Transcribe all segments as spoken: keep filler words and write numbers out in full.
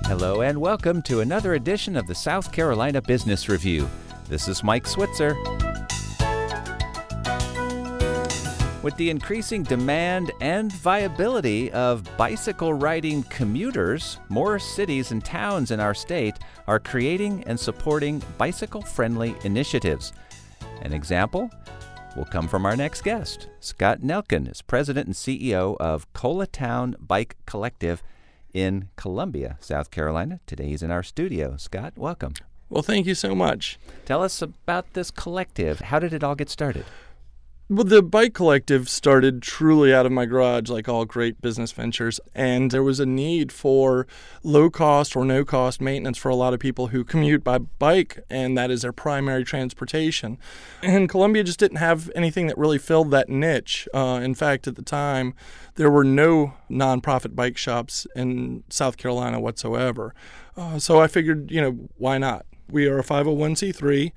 Hello and welcome to another edition of the South Carolina Business Review. This is Mike Switzer. With the increasing demand and viability of bicycle-riding commuters, more cities and towns in our state are creating and supporting bicycle-friendly initiatives. An example will come from our next guest. Scott Nelkin is president and C E O of Colatown Bike Collective in Columbia, South Carolina. Today he's in our studio. Scott, welcome. Well, thank you so much. Tell us about this collective. How did it all get started? Well, the Bike Collective started truly out of my garage, like all great business ventures, and there was a need for low-cost or no-cost maintenance for a lot of people who commute by bike, and that is their primary transportation. And Columbia just didn't have anything that really filled that niche. Uh, in fact, at the time, there were no nonprofit bike shops in South Carolina whatsoever. Uh, so I figured, you know, why not? We are a five oh one c three.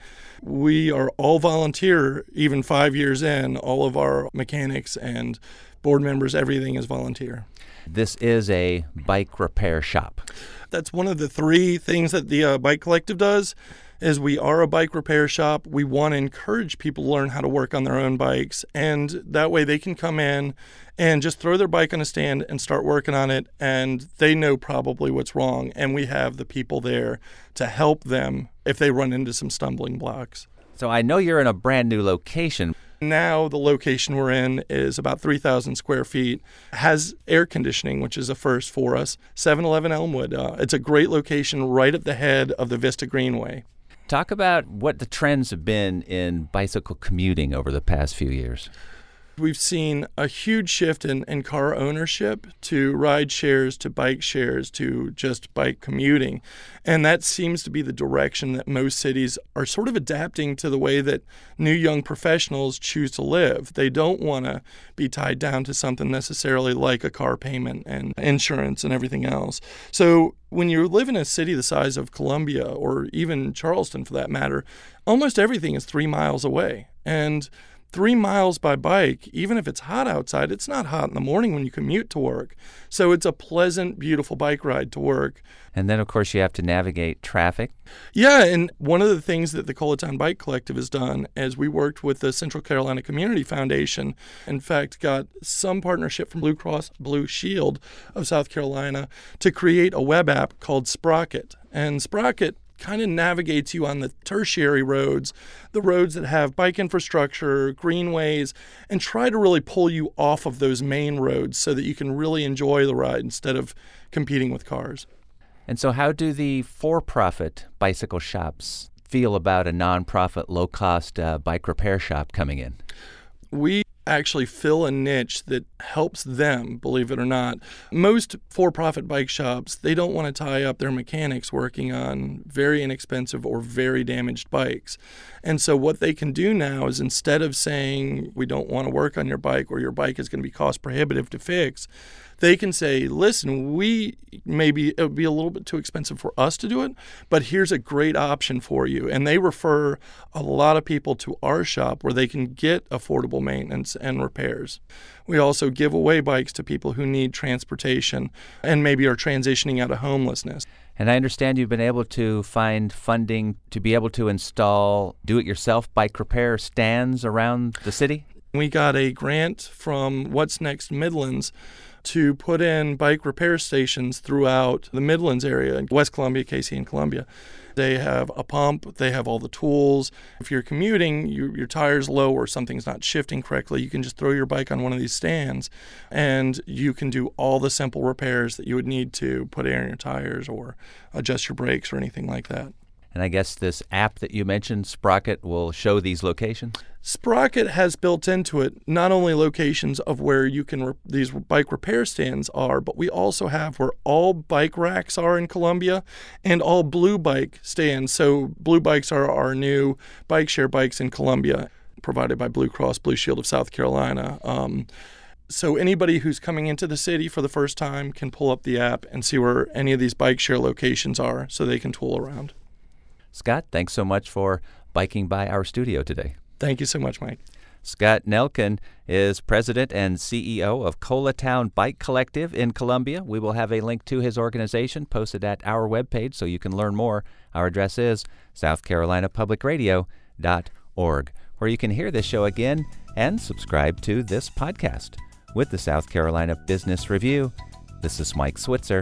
We are all volunteer, even five years in. All of our mechanics and board members, everything is volunteer. This is a bike repair shop. That's one of the three things that the uh, Bike Collective does, is we are a bike repair shop. We want to encourage people to learn how to work on their own bikes, and that way they can come in and just throw their bike on a stand and start working on it, and they know probably what's wrong, and we have the people there to help them if they run into some stumbling blocks. So I know you're in a brand new location. Now the location we're in is about three thousand square feet, has air conditioning, which is a first for us, seven eleven Elmwood. Uh, it's a great location right at the head of the Vista Greenway. Talk about what the trends have been in bicycle commuting over the past few years. We've seen a huge shift in, in car ownership to ride shares, to bike shares, to just bike commuting. And that seems to be the direction that most cities are sort of adapting to the way that new young professionals choose to live. They don't want to be tied down to something necessarily like a car payment and insurance and everything else. So when you live in a city the size of Columbia, or even Charleston for that matter, almost everything is three miles away. And Three miles by bike, even if it's hot outside, it's not hot in the morning when you commute to work. So it's a pleasant, beautiful bike ride to work. And then, of course, you have to navigate traffic. Yeah, and one of the things that the Colatown Bike Collective has done is we worked with the Central Carolina Community Foundation. In fact, got some partnership from Blue Cross Blue Shield of South Carolina to create a web app called Sprocket. And Sprocket kind of navigates you on the tertiary roads, the roads that have bike infrastructure, greenways, and try to really pull you off of those main roads so that you can really enjoy the ride instead of competing with cars. And so how do the for-profit bicycle shops feel about a nonprofit, low-cost uh, bike repair shop coming in? We actually fill a niche that helps them, believe it or not. Most for-profit bike shops, they don't want to tie up their mechanics working on very inexpensive or very damaged bikes. And so what they can do now is, instead of saying, we don't want to work on your bike or your bike is going to be cost prohibitive to fix, they can say, listen, we maybe it would be a little bit too expensive for us to do it, but here's a great option for you. And they refer a lot of people to our shop where they can get affordable maintenance and repairs. We also give away bikes to people who need transportation and maybe are transitioning out of homelessness. And I understand you've been able to find funding to be able to install do-it-yourself bike repair stands around the city? We got a grant from What's Next Midlands to put in bike repair stations throughout the Midlands area, West Columbia, Casey, and Columbia. They have a pump, they have all the tools. If you're commuting, you, your tire's low or something's not shifting correctly, you can just throw your bike on one of these stands and you can do all the simple repairs that you would need to put air in your tires or adjust your brakes or anything like that. And I guess this app that you mentioned, Sprocket, will show these locations? Sprocket has built into it not only locations of where you can re- these bike repair stands are, but we also have where all bike racks are in Columbia and all Blue Bike stands. So Blue Bikes are our new bike share bikes in Columbia, provided by Blue Cross Blue Shield of South Carolina. Um, So anybody who's coming into the city for the first time can pull up the app and see where any of these bike share locations are so they can tool around. Scott, thanks so much for biking by our studio today. Thank you so much, Mike. Scott Nelkin is president and C E O of Colatown Bike Collective in Columbia. We will have a link to his organization posted at our webpage so you can learn more. Our address is south carolina public radio dot org, where you can hear this show again and subscribe to this podcast. With the South Carolina Business Review, this is Mike Switzer.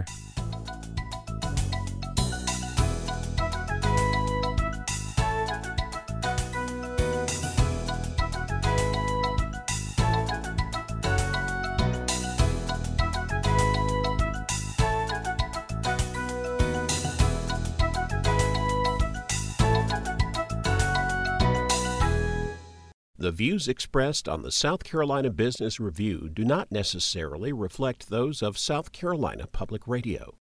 The views expressed on the South Carolina Business Review do not necessarily reflect those of South Carolina Public Radio.